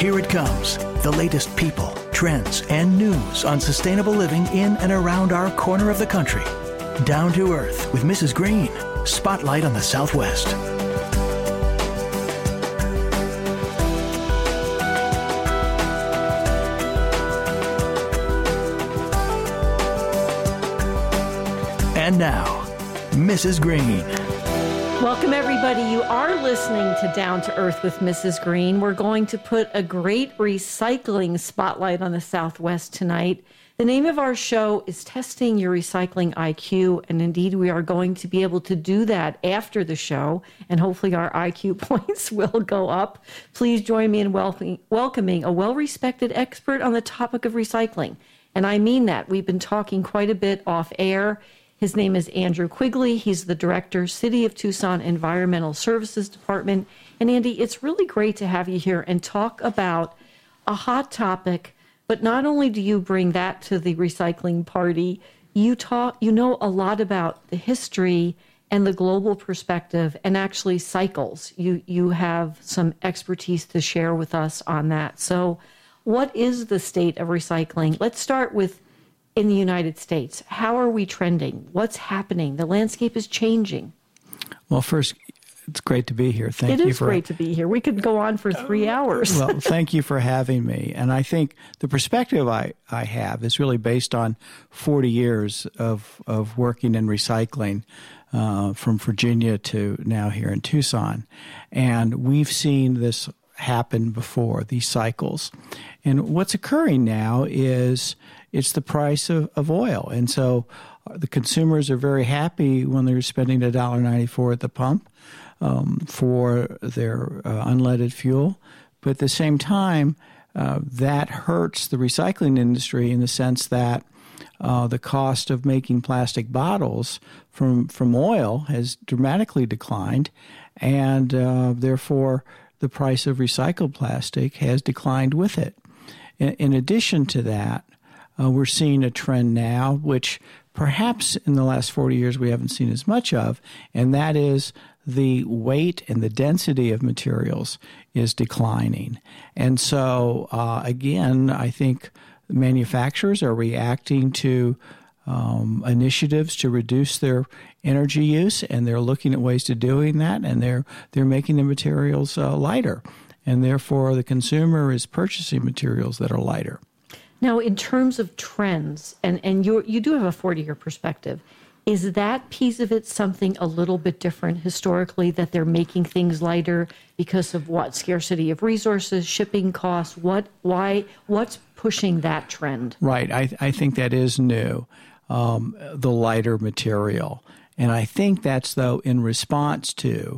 Here it comes, the latest people, trends, and news on sustainable living in and around our corner of the country. Down to Earth with Mrs. Green. Spotlight on the Southwest. And now, Mrs. Green. Welcome, everybody. You are listening to Down to Earth with Mrs. Green. We're going to put a great recycling spotlight on the Southwest tonight. The name of our show is Testing Your Recycling IQ, and indeed we are going to be able to do that after the show, and hopefully our IQ points will go up. Please join me in welcoming a well-respected expert on the topic of recycling, and I mean that. We've been talking quite a bit off air. His name is Andrew Quigley. He's the Director, City of Tucson Environmental Services Department. And Andy, it's really great to have you here and talk about a hot topic. But not only do you bring that to the recycling party, you know a lot about the history and the global perspective and actually cycles. You have some expertise to share with us on that. So what is the state of recycling? Let's start with in the United States. How are we trending? What's happening? The landscape is changing. Well, first, it's great to be here. Thank you. It is great to be here. We could go on for 3 hours. Well, thank you for having me. And I think the perspective I have is really based on 40 years of working in recycling from Virginia to now here in Tucson. And we've seen this happen before, these cycles. And what's occurring now is it's the price of oil. And so the consumers are very happy when they're spending $1.94 at the pump for their unleaded fuel. But at the same time, that hurts the recycling industry in the sense that the cost of making plastic bottles from oil has dramatically declined, and therefore the price of recycled plastic has declined with it. In addition to that, we're seeing a trend now, which perhaps in the last 40 years we haven't seen as much of, and that is the weight and the density of materials is declining. And so, again, I think manufacturers are reacting to initiatives to reduce their energy use, and they're looking at ways to doing that, and they're making the materials lighter. And therefore, the consumer is purchasing materials that are lighter. Now, in terms of trends, and you do have a 40-year perspective, is that piece of it something a little bit different historically, that they're making things lighter because of what? Scarcity of resources, shipping costs? What's pushing that trend? Right. I think that is new, the lighter material. And I think that's, though, in response to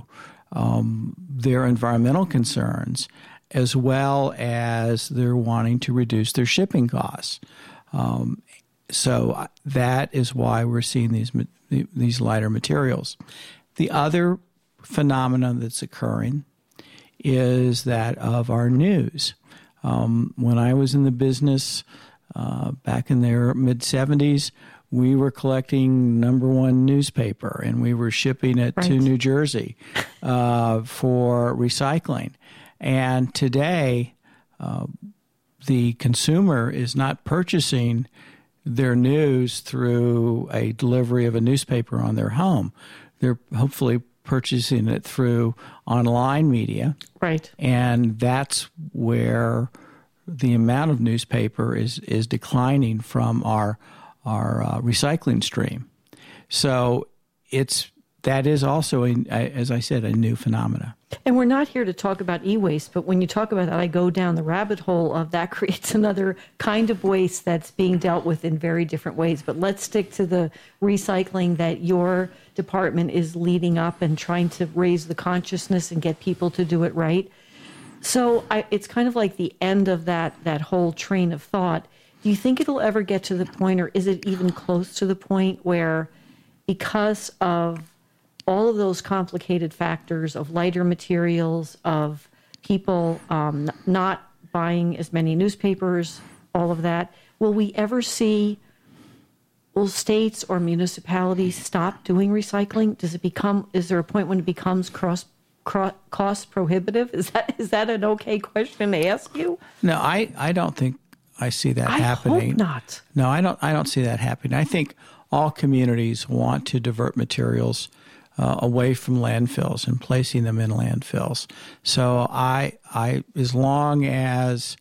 their environmental concerns, as well as they're wanting to reduce their shipping costs. So that is why we're seeing these lighter materials. The other phenomenon that's occurring is that of our news. When I was in the business back in the mid-'70s, we were collecting number one newspaper, and we were shipping it to New Jersey for recycling. And today, the consumer is not purchasing their news through a delivery of a newspaper on their home. They're hopefully purchasing it through online media. Right. And that's where the amount of newspaper is declining from our recycling stream. So that is also, as I said, a new phenomena. And we're not here to talk about e-waste, but when you talk about that, I go down the rabbit hole of that creates another kind of waste that's being dealt with in very different ways. But let's stick to the recycling that your department is leading up and trying to raise the consciousness and get people to do it right. So it's kind of like the end of that whole train of thought. Do you think it'll ever get to the point, or is it even close to the point where, because of all of those complicated factors of lighter materials, of people not buying as many newspapers, all of that, will states or municipalities stop doing recycling? Is there a point when it becomes cost prohibitive? Is that an okay question to ask you? No, I don't think I see that happening. I hope not. No, I don't see that happening. I think all communities want to divert materials away from landfills and placing them in landfills. So I as long as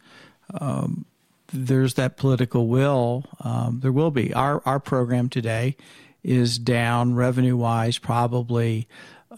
there's that political will, there will be. Our program today is down revenue-wise probably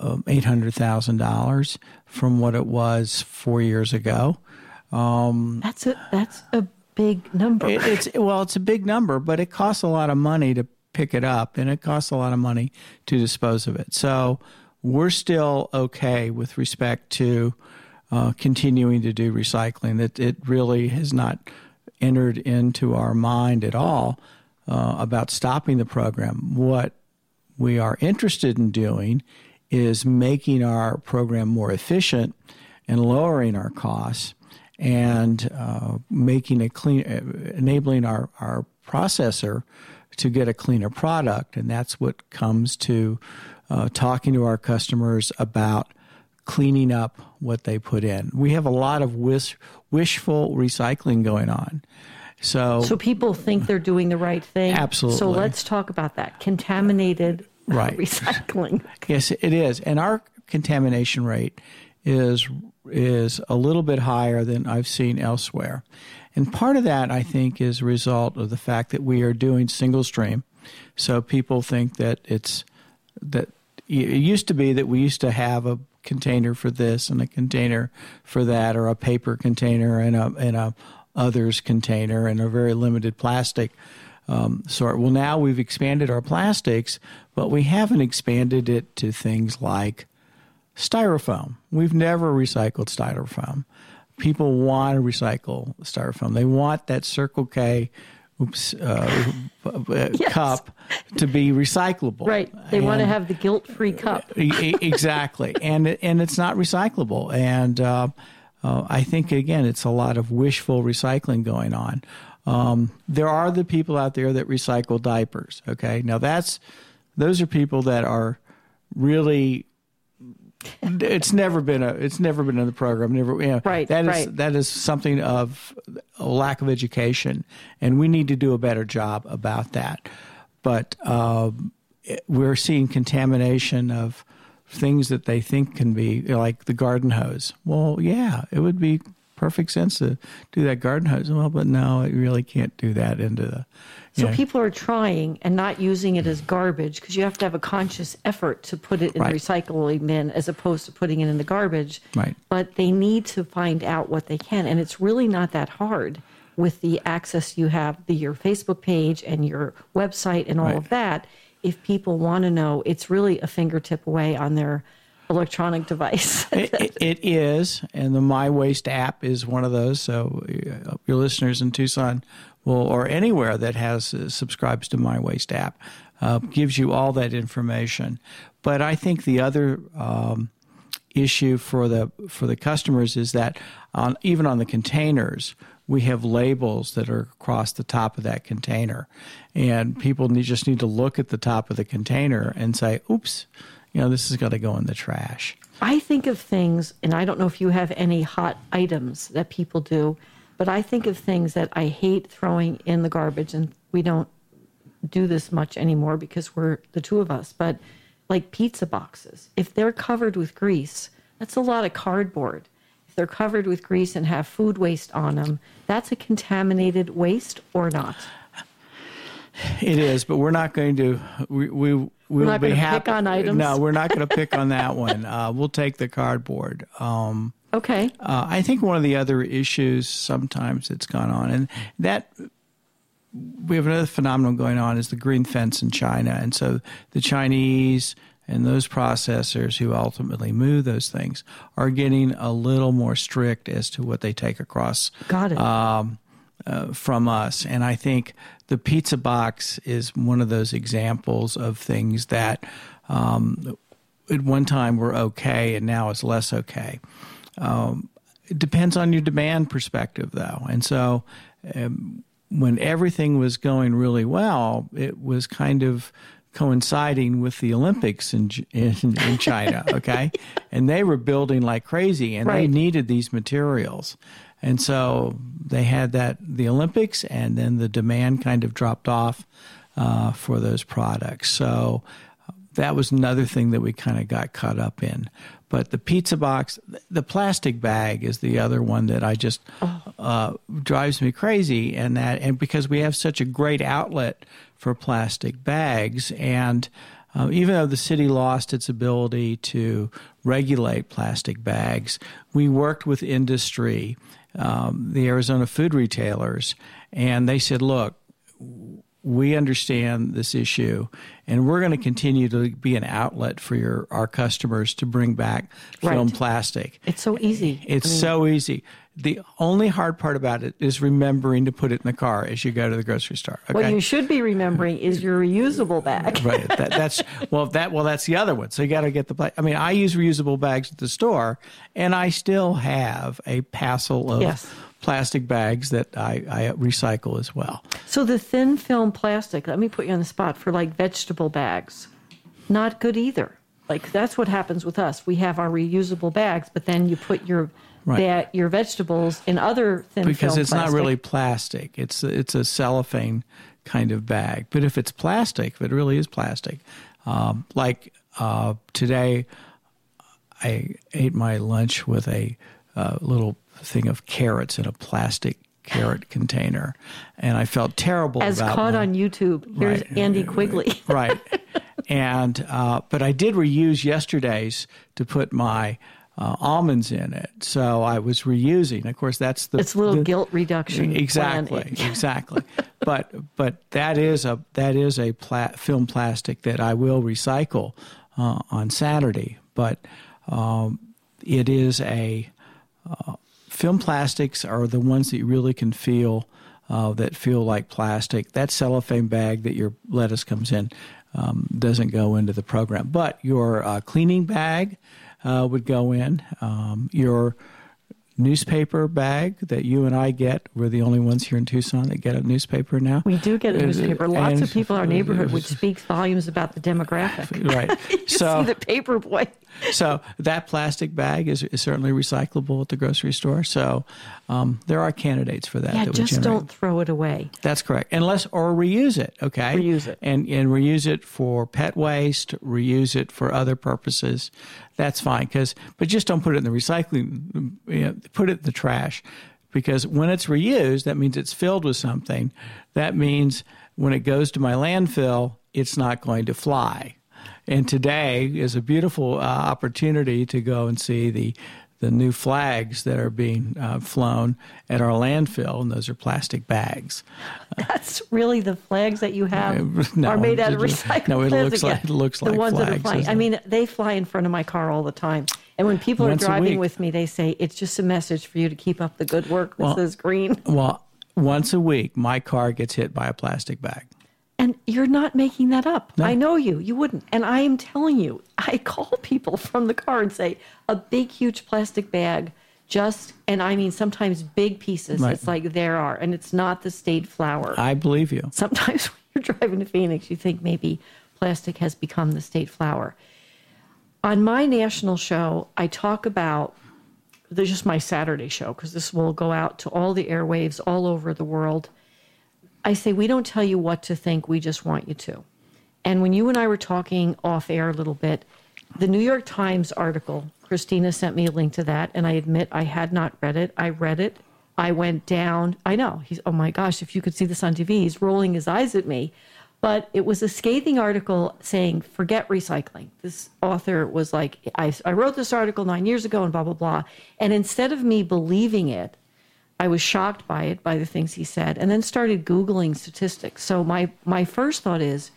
$800,000 from what it was 4 years ago. That's a big number. It's a big number, but it costs a lot of money to pick it up, and it costs a lot of money to dispose of it. So we're still okay with respect to continuing to do recycling. That it really has not entered into our mind at all about stopping the program. What we are interested in doing is making our program more efficient and lowering our costs and making it clean, enabling our processor to get a cleaner product. And that's what comes to talking to our customers about cleaning up what they put in. We have a lot of wishful recycling going on. So people think they're doing the right thing. Absolutely. So let's talk about that. Contaminated recycling. Yes, it is. And our contamination rate is a little bit higher than I've seen elsewhere. And part of that, I think, is a result of the fact that we are doing single stream. So people think that it used to be that we used to have a container for this and a container for that, or a paper container and a others container and a very limited plastic sort. Well, now we've expanded our plastics, but we haven't expanded it to things like styrofoam. We've never recycled styrofoam. People want to recycle styrofoam. They want that Circle K cup to be recyclable. Right. They want to have the guilt-free cup. Exactly. And it's not recyclable. And I think, again, it's a lot of wishful recycling going on. There are the people out there that recycle diapers. Okay. Now those are people that are really, it's never been in the program. Right. That is something of a lack of education, and we need to do a better job about that. But we're seeing contamination of things that they think can be, like the garden hose. Well, yeah, it would be perfect sense to do that garden hose. Well, but no, it really can't do that into the. So people are trying and not using it as garbage, because you have to have a conscious effort to put it in the recycling bin as opposed to putting it in the garbage. Right. But they need to find out what they can. And it's really not that hard with the access you have, your Facebook page and your website and all of that. If people want to know, it's really a fingertip away on their electronic device. It is. And the My Waste app is one of those. So your listeners in Tucson or anywhere that has subscribes to My Waste app gives you all that information. But I think the other issue for the customers is that even on the containers, we have labels that are across the top of that container, and people just need to look at the top of the container and say, "Oops, this is going to go in the trash." I think of things, and I don't know if you have any hot items that people do, but I think of things that I hate throwing in the garbage, and we don't do this much anymore because we're the two of us, but like pizza boxes. If they're covered with grease, that's a lot of cardboard. If they're covered with grease and have food waste on them, that's a contaminated waste or not? It is, but we're not going to. We're not going to pick on items. No, we're not going to pick on that one. We'll take the cardboard. Okay. I think one of the other issues sometimes that's gone on, and that we have another phenomenon going on, is the green fence in China. And so the Chinese and those processors who ultimately move those things are getting a little more strict as to what they take across. Got it. From us. And I think the pizza box is one of those examples of things that at one time were okay and now it's less okay. It depends on your demand perspective, though. And so when everything was going really well, it was kind of coinciding with the Olympics in China, okay? And they were building like crazy, and they needed these materials. And so they had the Olympics, and then the demand kind of dropped off for those products. So that was another thing that we kind of got caught up in. But the pizza box, the plastic bag is the other one that I just drives me crazy. And because we have such a great outlet for plastic bags, and even though the city lost its ability to regulate plastic bags, we worked with industry, the Arizona food retailers, and they said, look, we understand this issue, and we're going to continue to be an outlet for our customers to bring back film plastic. It's so easy. It's so easy. The only hard part about it is remembering to put it in the car as you go to the grocery store. Okay? What you should be remembering is your reusable bag. Right. That's the other one. So you got to get I use reusable bags at the store, and I still have a passel of plastic bags that I recycle as well. So the thin film plastic, let me put you on the spot, for like vegetable bags, not good either. Like that's what happens with us. We have our reusable bags, but then you put your vegetables in other thin film plastic. Because it's not really plastic. It's a cellophane kind of bag. But if it's plastic, if it really is plastic, today I ate my lunch with a little thing of carrots in a plastic carrot container, and I felt terrible as about caught on YouTube. Here's Andy Quigley. Right. And but I did reuse yesterday's to put my almonds in it, so I was reusing. Of course, it's a little guilt reduction. Exactly. But that is a film plastic that I will recycle on Saturday. But it is a film plastics are the ones that you really can feel that feel like plastic. That cellophane bag that your lettuce comes in doesn't go into the program. But your cleaning bag would go in. Your newspaper bag that you and I get. We're the only ones here in Tucson that get a newspaper now. We do get a newspaper. Lots of people in our neighborhood, which speaks volumes about the demographic. Right. You see the paper boy. So that plastic bag is certainly recyclable at the grocery store. So there are candidates for that. Yeah, that just don't throw it away. That's correct. Or reuse it, okay? Reuse it. And reuse it for pet waste, reuse it for other purposes. That's fine. But just don't put it in the recycling, put it in the trash. Because when it's reused, that means it's filled with something. That means when it goes to my landfill, it's not going to fly. And today is a beautiful opportunity to go and see the new flags that are being flown at our landfill, and those are plastic bags. That's really the flags that you have are made out of recycled No, it plastic. looks like the ones flags. That are flying. I mean, they fly in front of my car all the time. And when people are driving with me, they say, it's just a message for you to keep up the good work, Mrs. Green. Well, once a week, my car gets hit by a plastic bag. And you're not making that up. No. I know you. You wouldn't. And I am telling you, I call people from the car and say, a big, huge plastic bag, and I mean sometimes big pieces. Right. It's like there are, and it's not the state flower. I believe you. Sometimes when you're driving to Phoenix, you think maybe plastic has become the state flower. On my national show, I talk about, there's just my Saturday show, because this will go out to all the airwaves all over the world. I say, we don't tell you what to think, we just want you to. And when you and I were talking off air a little bit, the New York Times article, Christina sent me a link to that, and I admit I had not read it. I read it. I went down. I know. Oh my gosh, if you could see this on TV, he's rolling his eyes at me. But it was a scathing article saying, forget recycling. This author was like, I wrote this article 9 years ago and blah, blah, blah. And instead of me believing it, I was shocked by it, by the things he said, and then started Googling statistics. So my first thought is,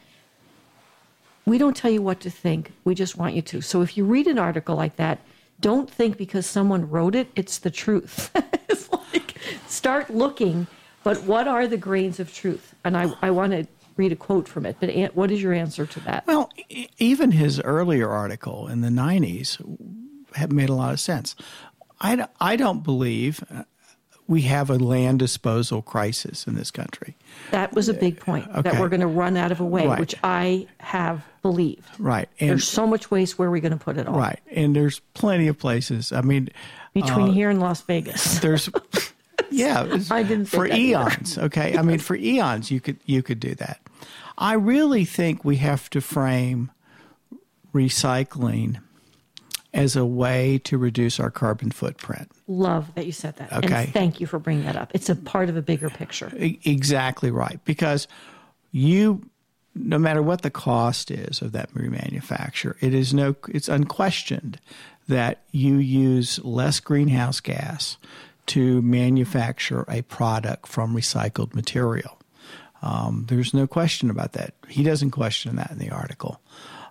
we don't tell you what to think, we just want you to. So if you read an article like that, don't think because someone wrote it, it's the truth. It's like, start looking, but what are the grains of truth? And I want to read a quote from it, but what is your answer to that? Well, even his earlier article in the 90s made a lot of sense. I don't believe... we have a land disposal crisis in this country. That was a big point, Okay. that we're going to run out of a way, Right. which I have believed. Right. And, There's so much waste. Where are we going to put it all? right. And there's plenty of places. I mean, Between here and Las Vegas. there's, yeah, it's- I didn't think for that either. eons. Okay. I mean, for eons, you could do that. I really think we have to frame recycling as a way to reduce our carbon footprint. Love that you said that. Okay. And thank you for bringing that up. It's a part of a bigger picture. Exactly right. Because no matter what the cost is of that remanufacture, it's unquestioned that you use less greenhouse gas to manufacture a product from recycled material. There's no question about that. He doesn't question that in the article.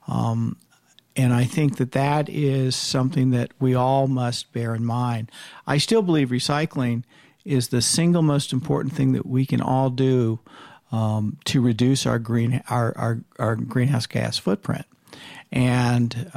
And I think that is something that we all must bear in mind. I still believe recycling is the single most important thing that we can all do to reduce our greenhouse gas footprint. And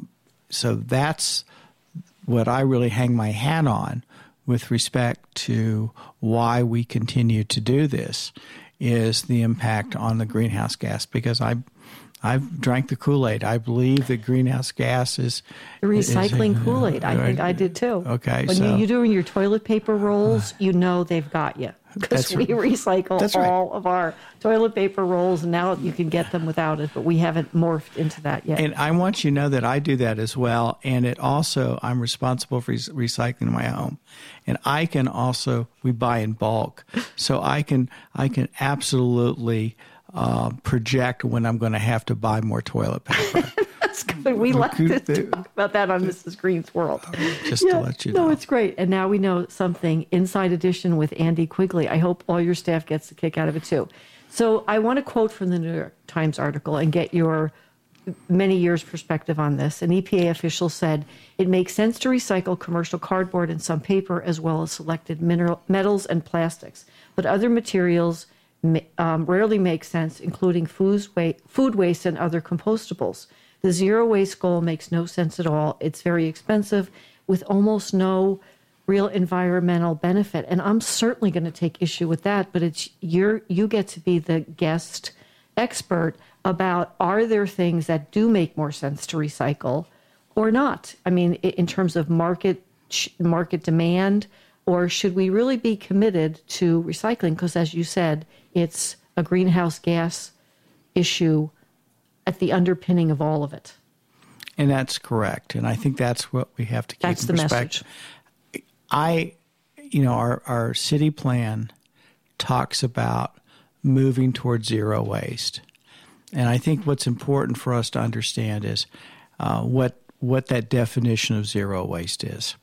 so that's what I really hang my hat on with respect to why we continue to do this, is the impact on the greenhouse gas, because I've drank the Kool-Aid. I believe that greenhouse gas is The recycling Kool-Aid. I think I did too. Okay, When so you're doing your toilet paper rolls, you know they've got you. Because That's we recycle That's right. all of our toilet paper rolls, and now you can get them without it, but we haven't morphed into that yet. And I want you to know that I do that as well. And I'm responsible for recycling in my home. And we buy in bulk. So I can absolutely project when I'm going to have to buy more toilet paper. That's good. We like to talk about that on Mrs. Green's World. Just to let you know. No, it's great. And now we know something. Inside Edition with Andy Quigley. I hope all your staff gets a kick out of it too. So I want to quote from the New York Times article and get your many years perspective on this. An EPA official said it makes sense to recycle commercial cardboard and some paper, as well as selected metals and plastics. But other materials rarely make sense, including food waste and other compostables. The zero waste goal makes no sense at all. It's very expensive with almost no real environmental benefit. And I'm certainly going to take issue with that, but you get to be the guest expert about, are there things that do make more sense to recycle or not? I mean, in terms of market demand, or should we really be committed to recycling? Because as you said, it's a greenhouse gas issue at the underpinning of all of it. And that's correct. And I think that's what we have to keep in perspective. Message. Our city plan talks about moving towards zero waste. And I think what's important for us to understand is what that definition of zero waste is.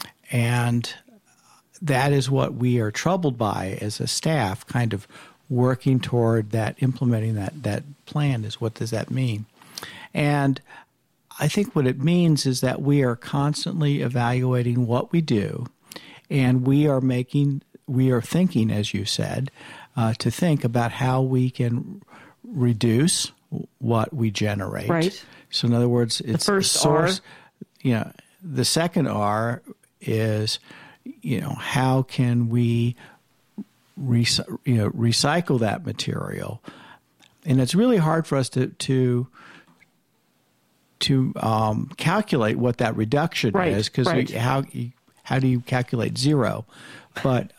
And that is what we are troubled by as a staff, kind of working toward that, implementing that plan. Is what does that mean? And I think what it means is that we are constantly evaluating what we do, and we are thinking, as you said, to think about how we can reduce what we generate. Right. So in other words, it's the first source. R. The second R is, how can we recycle that material? And it's really hard for us to calculate what that reduction is, because how do you calculate zero? But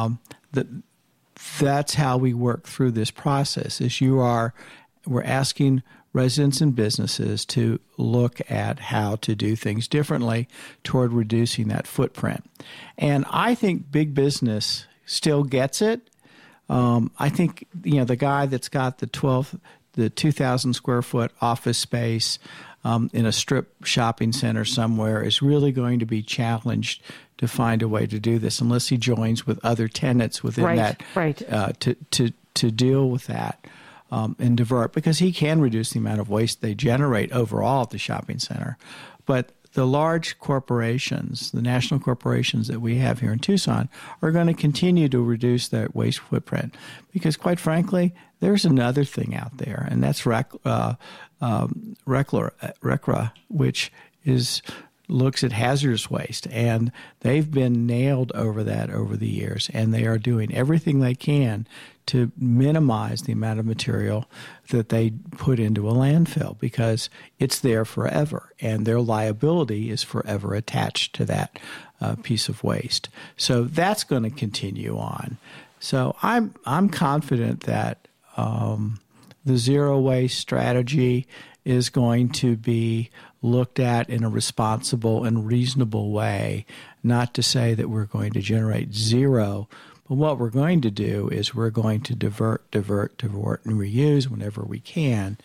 that's how we work through this process. We're asking residents and businesses to look at how to do things differently toward reducing that footprint. And I think big business still gets it. I think the guy that's got the 2,000 square foot office space in a strip shopping center somewhere is really going to be challenged to find a way to do this, unless he joins with other tenants within to deal with that and divert, because he can reduce the amount of waste they generate overall at the shopping center. But the large corporations, the national corporations that we have here in Tucson, are going to continue to reduce their waste footprint, because, quite frankly, there's another thing out there, and that's RCRA, which is looks at hazardous waste, and they've been nailed over that over the years, and they are doing everything they can to minimize the amount of material that they put into a landfill, because it's there forever, and their liability is forever attached to that piece of waste. So that's going to continue on. So I'm confident that the zero waste strategy is going to be looked at in a responsible and reasonable way, not to say that we're going to generate zero, but what we're going to do is we're going to divert, and reuse whenever we can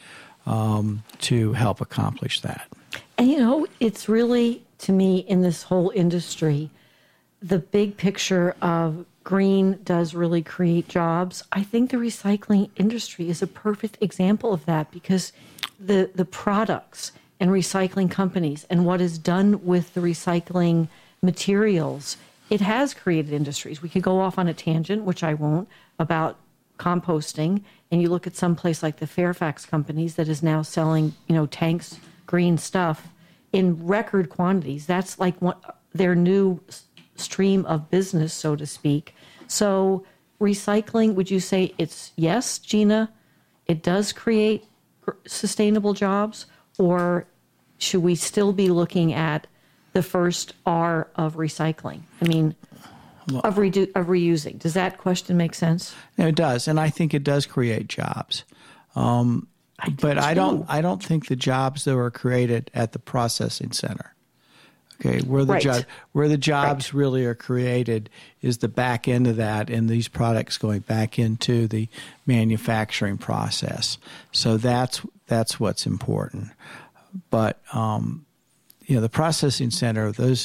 to help accomplish that. And, it's really, to me, in this whole industry, the big picture of green does really create jobs. I think the recycling industry is a perfect example of that, because the products and recycling companies and what is done with the recycling materials, it has created industries. We could go off on a tangent, which I won't, about composting. And you look at some place like the Fairfax companies that is now selling, tanks, green stuff in record quantities. That's like their new stream of business, so to speak. So recycling, would you say it's yes, Gina, it does create sustainable jobs, or should we still be looking at the first R of recycling? I mean, of reusing. Does that question make sense? No, it does, and I think it does create jobs. But I don't think the jobs that are created at the processing center. Okay, where the jobs really are created is the back end of that, and these products going back into the manufacturing process. So that's what's important. But the processing center, those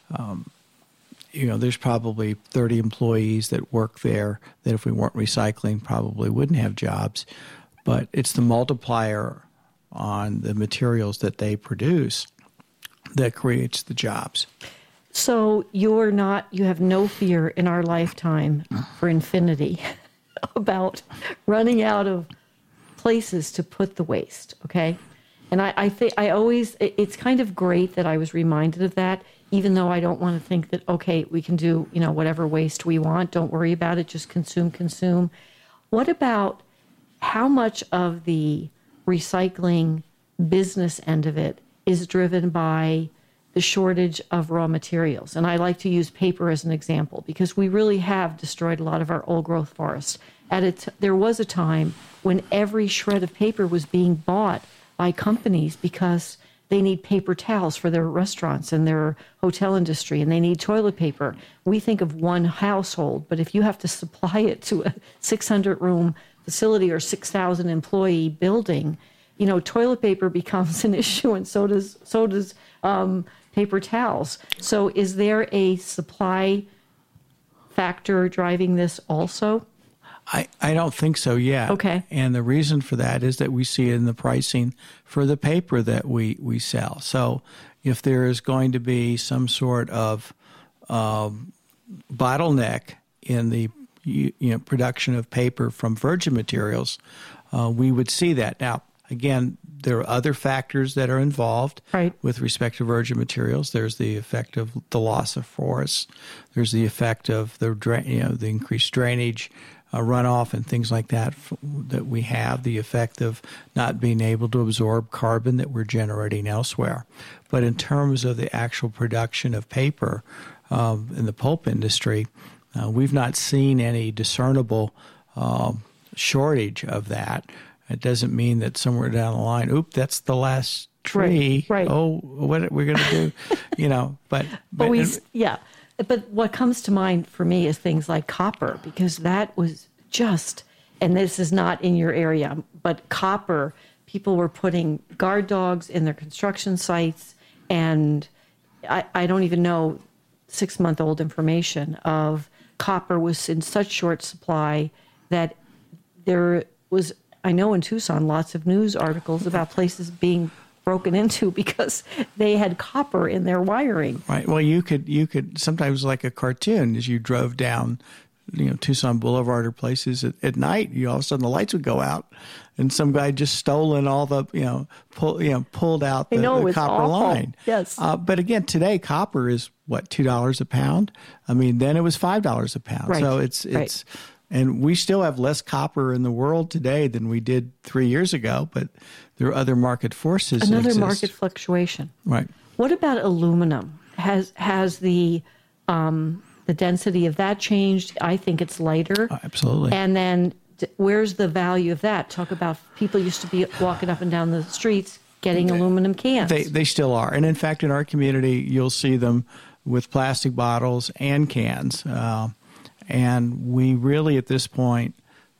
there's probably 30 employees that work there that if we weren't recycling probably wouldn't have jobs. But it's the multiplier on the materials that they produce that creates the jobs. So you have no fear in our lifetime for infinity about running out of places to put the waste, okay? And I think it's kind of great that I was reminded of that, even though I don't want to think that, okay, we can do, whatever waste we want. Don't worry about it. Just consume. What about how much of the recycling business end of it is driven by the shortage of raw materials? And I like to use paper as an example, because we really have destroyed a lot of our old growth forests. There was a time when every shred of paper was being bought by companies because they need paper towels for their restaurants and their hotel industry, and they need toilet paper. We think of one household, but if you have to supply it to a 600-room facility or 6,000 employee building, toilet paper becomes an issue, and so does paper towels. So is there a supply factor driving this also? I don't think so yet. Okay. And the reason for that is that we see it in the pricing for the paper that we sell. So if there is going to be some sort of bottleneck in the production of paper from virgin materials, we would see that. Now, again, there are other factors that are involved with respect to virgin materials. There's the effect of the loss of forests. There's the effect of the increased drainage, runoff, and things like that we have. The effect of not being able to absorb carbon that we're generating elsewhere. But in terms of the actual production of paper in the pulp industry, we've not seen any discernible shortage of that. It doesn't mean that somewhere down the line, that's the last tree. Right. Oh, what are we going to do? But what comes to mind for me is things like copper, because that was just, and this is not in your area, but copper, people were putting guard dogs in their construction sites, and I don't even know 6-month-old information of copper was in such short supply that there was, I know in Tucson, lots of news articles about places being broken into because they had copper in their wiring. Right. Well, you could sometimes, like a cartoon, as you drove down Tucson Boulevard or places at night, all of a sudden the lights would go out, and some guy just stolen all the pulled out the copper line. Yes. But again, today copper is what, $2 a pound? I mean, then it was $5 a pound. Right. So it's and we still have less copper in the world today than we did 3 years ago. But there are other market forces. Another market fluctuation. Right. What about aluminum? Has the density of that changed? I think it's lighter. Absolutely. And then where's the value of that? Talk about people used to be walking up and down the streets getting aluminum cans. They still are. And in fact, in our community, you'll see them with plastic bottles and cans. And we really, at this point,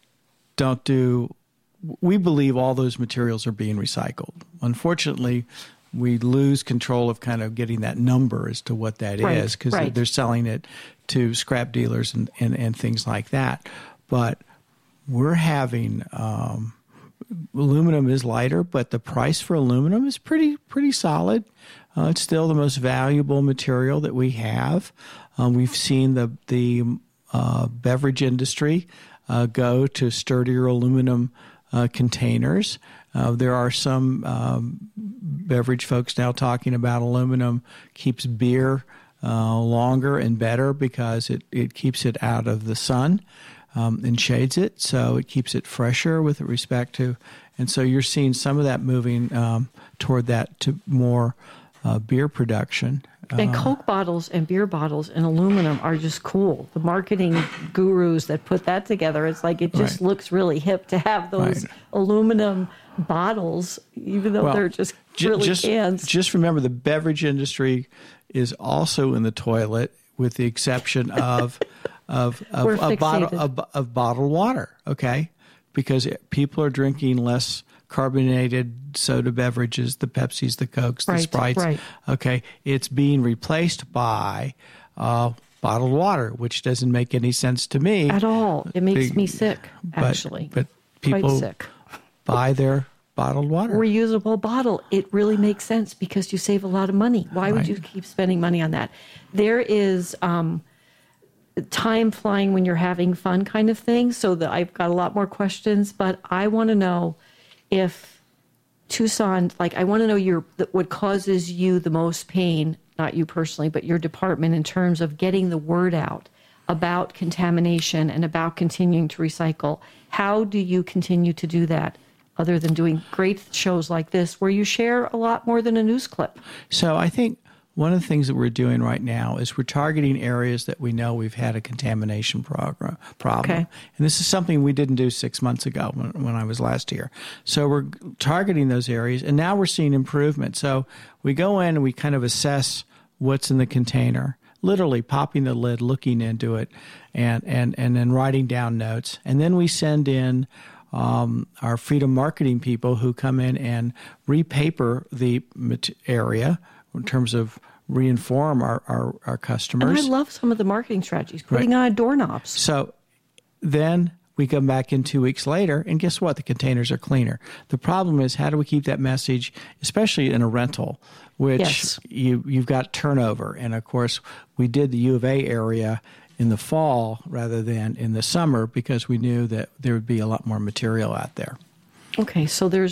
we believe all those materials are being recycled. Unfortunately, we lose control of kind of getting that number as to what that is, because they're selling it to scrap dealers and things like that. But we're having aluminum is lighter, but the price for aluminum is pretty solid. It's still the most valuable material that we have. We've seen the beverage industry go to sturdier aluminum containers. There are some beverage folks now talking about aluminum keeps beer longer and better because it keeps it out of the sun and shades it, so it keeps it fresher with respect to. And so you're seeing some of that moving toward that to more beer production. And Coke bottles and beer bottles in aluminum are just cool. The marketing gurus that put that together, it's like it just looks really hip to have those aluminum bottles, even though they're just cans. Just remember, the beverage industry is also in the toilet, with the exception of bottled water. Okay, because people are drinking less carbonated soda beverages, the Pepsis, the Cokes, the Sprites. Right. Okay, it's being replaced by bottled water, which doesn't make any sense to me at all. It makes me sick, actually. But people quite sick. Buy their bottled water. Reusable bottle. It really makes sense because you save a lot of money. Why would you keep spending money on that? There is time flying when you're having fun kind of thing. So I've got a lot more questions, but I want to know if Tucson, I want to know what causes you the most pain, not you personally, but your department, in terms of getting the word out about contamination and about continuing to recycle. How do you continue to do that, other than doing great shows like this where you share a lot more than a news clip? So I think one of the things that we're doing right now is we're targeting areas that we know we've had a contamination problem. Okay. And this is something we didn't do 6 months ago when I was last here. So we're targeting those areas, and now we're seeing improvement. So we go in and we kind of assess what's in the container, literally popping the lid, looking into it, and then writing down notes. And then we send in our freedom marketing people who come in and repaper the area in terms of reinform our customers. And I love some of the marketing strategies, putting on doorknobs. So then we come back in 2 weeks later, and guess what? The containers are cleaner. The problem is, how do we keep that message, especially in a rental, which you've got turnover. And, of course, we did the U of A area in the fall rather than in the summer because we knew that there would be a lot more material out there. Okay, so there's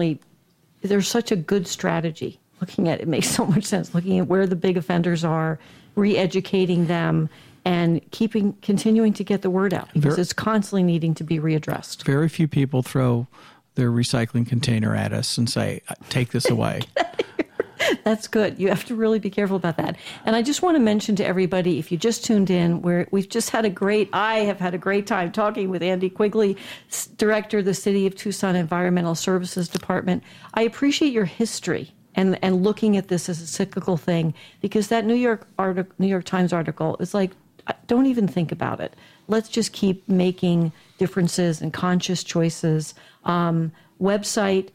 such a good strategy. Looking at it makes so much sense. Looking at where the big offenders are, re-educating them, and continuing to get the word out because it's constantly needing to be readdressed. Very few people throw their recycling container at us and say, "Take this away." That's good. You have to really be careful about that. And I just want to mention to everybody, if you just tuned in, we've just had I have had a great time talking with Andy Quigley, Director of the City of Tucson Environmental Services Department. I appreciate your history and looking at this as a cyclical thing, because that New York Times article is like, don't even think about it. Let's just keep making differences and conscious choices. Website,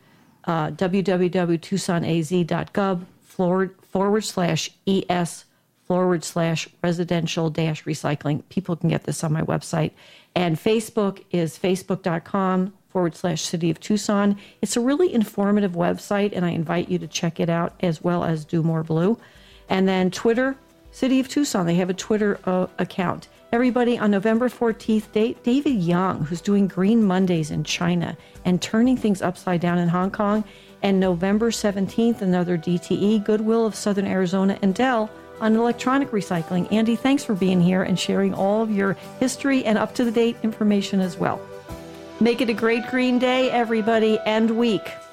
www.tucsonaz.gov/ES/residential-recycling. People can get this on my website. And Facebook is facebook.com/City of Tucson. It's a really informative website, and I invite you to check it out, as well as Do More Blue. And then Twitter, City of Tucson. They have a Twitter account. Everybody, on November 14th, David Young, who's doing Green Mondays in China and turning things upside down in Hong Kong. And November 17th, another DTE, Goodwill of Southern Arizona and Dell on electronic recycling. Andy, thanks for being here and sharing all of your history and up-to-the-date information as well. Make it a great green day, everybody, and week.